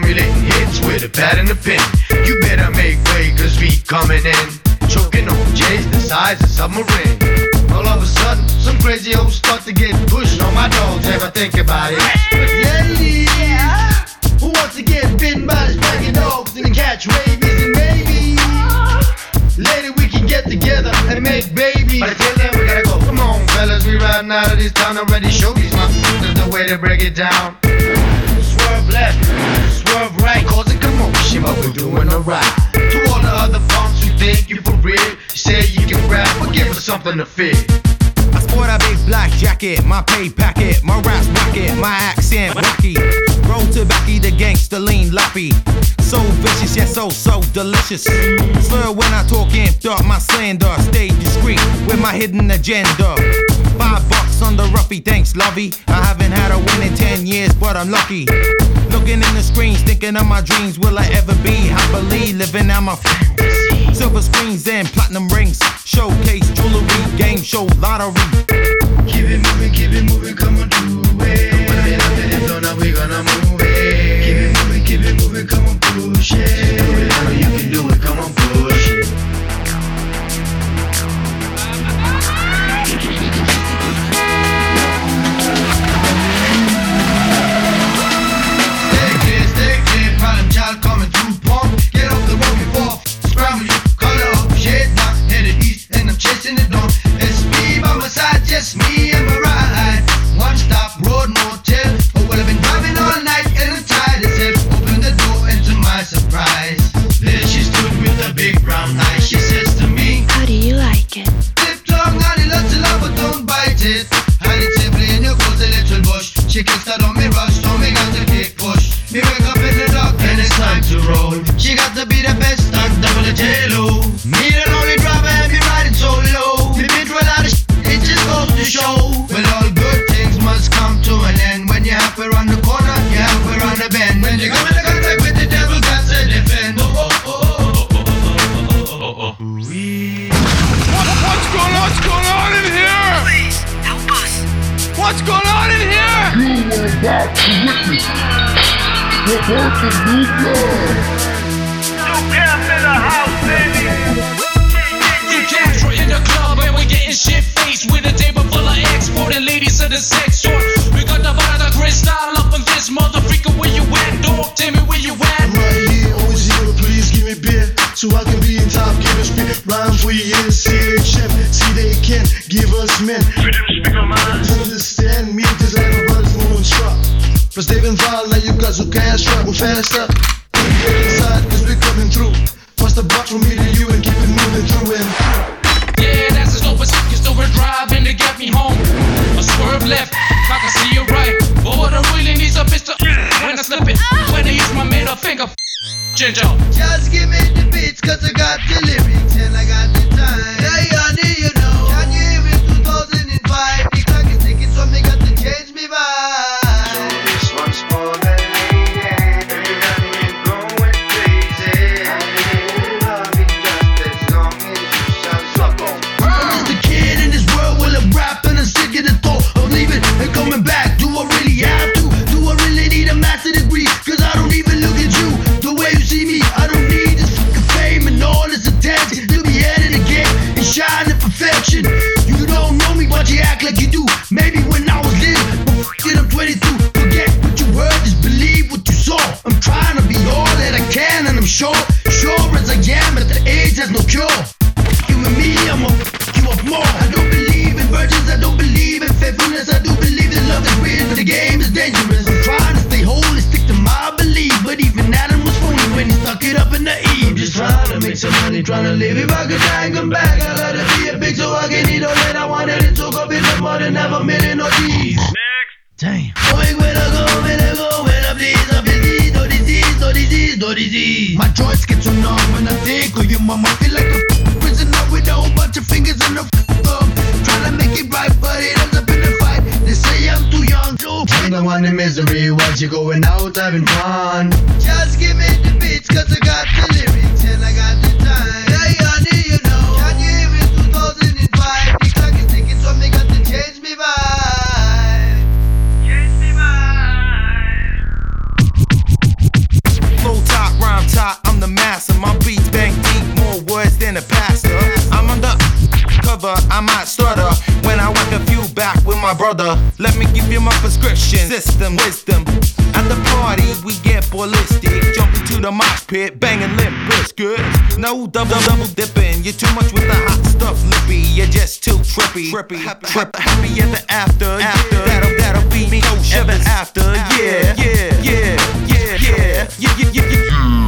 formulating hits with a pad and a pen. You better make way, cause we coming in. Choking on J's the size of submarine. All of a sudden, some crazy hoes start to get pushed on my dogs. Ever think about it? Ladies, who wants to get bitten by the dragon dogs and catch rabies and maybe later we can get together and make babies. But until then we gotta go. Come on, fellas, we riding out of this town already. Show these motherfuckers the way to break it down. Swerve left, swerve right, cause a commotion, but we're doing alright. To all the other punks who think you for real, you say you can rap, but give us something to feel. I sport a big black jacket, my pay packet, my raps racket, my accent wacky. Roll tobacco, the gangster lean lappy. So vicious, yet so delicious. Slur when I talk in dark, my slander. Stay discreet with my hidden agenda. $5 on the roughy, thanks lovey. I haven't had a win in 10 years, but I'm lucky. Looking in the screens, thinking of my dreams. Will I ever be happily living out my silver screens and platinum rings. Showcase jewelry, game show, lottery. Keep it moving, come on, do it. We gonna move it. Keep it moving, come on, push it. Do it, I know you can do it, come on, push it. Stay clear, problem child coming through pump. Get off the road before scramble you, color up, shade down, headed east, and I'm chasing it down. It's me by my side, just me and my ride. One stop, road motel. Oh, well, I've been driving all night and I'm tired as hell. Open the door and to my surprise, there she stood with a big brown eye. She says to me, how do you like it? Tip tongue, honey, lots of love, but don't bite it. Hide it safely in your clothes, a little bush. She kicks that on me, rush, told me got to kick push. Me wake up in the dark and it's time to roll. She got to be the best stunt, double the J-Lo. Me the lonely driver and me riding so low. Me been through a lot of it just goes to show. Well, all good things must come to an end. When you're halfway around the corner, you're halfway around the bend. When you come into contact with the devil, got to defend. What's going on in here? Please, help us. What's going on in here? You are about to witness the birth of new blood. New camp in the house, baby. New camps, we're in the club and we're getting shit faced with a table full of exporting ladies of the sex short. We got the bar, the crystal up on this motherfucker. Where you at, dog? Tell me where you at. I'm right here, always here, please give me beer, so I can be in top, give a spit. Rhyme for years, see they chef, see they can give us men. Freedom speak on mine. Understand me, cause I have brothers moving strong. Plus they've been violent, now you guys who can't struggle faster. Get inside, cause we're coming through. Bust the block from me to you and keep it moving through and through. Yeah, that's as dope as you still we're driving to get me home. A swerve left, I can see you right. But what I really need's a pistol when I slip it. When I use my middle finger, ginger. just give me the beats, cause I got the lyrics and I got the time. Hey, honey, you know, can you hear it? 2005, the clock is ticking, so me got to change me vibe. This one's for the lady, baby, I'm going crazy. I need loving just as long as you shall suckle. I'm just a kid in this world with a rap and I'm sick of the thought of leaving and coming back. Do I really have to? Do I really need a master degree? Cause I don't even look at you the way you see me. I don't need this fucking fame and all this attention to be headed again and shine in perfection. You don't know me, but you act like you do. Maybe when I was little, but fuck it, I'm 22. Forget what you heard, just believe what you saw. I'm trying to be all that I can, and I'm sure as I am, at the age there's no cure. You and me, I'ma fuck you up more. I don't believe in virgins, I don't believe in faithfulness. I do believe that love is real, but the game is dangerous. I'm trying to stay holy, stick to my belief, but even Adam was phony when he stuck it up in the Eve. Just trying to make some money, trying to live. If I could die and come back, I'd let it be a big so I can eat all that I wanted and took up in the mud and have a million of these. Damn. Going when I go, when I please, I'm disease, no disease, no disease, no disease. My joints get so numb when I think of you, mama. Feel like a prisoner with a whole bunch of fingers and a thumb. Trying to make it right, but it ends up in a fight. They say I'm too young, so I'm the one in misery once you're going out having fun. Just give me the beats, cause I got the lyrics and I got the time. Hey, honey, you know, can you hear it? 2005, the clock is ticking, so me got to change me vibe. Change me vibe. I might stutter when I whack a few back with my brother. Let me give you my prescription, system, wisdom. At the party, we get ballistic. Jump into the mosh pit, banging limp biscuits. No double dipping. You're too much with the hot stuff, lippy. You're just too trippy. Happy ever after. That'll be me. No ever after. Yeah.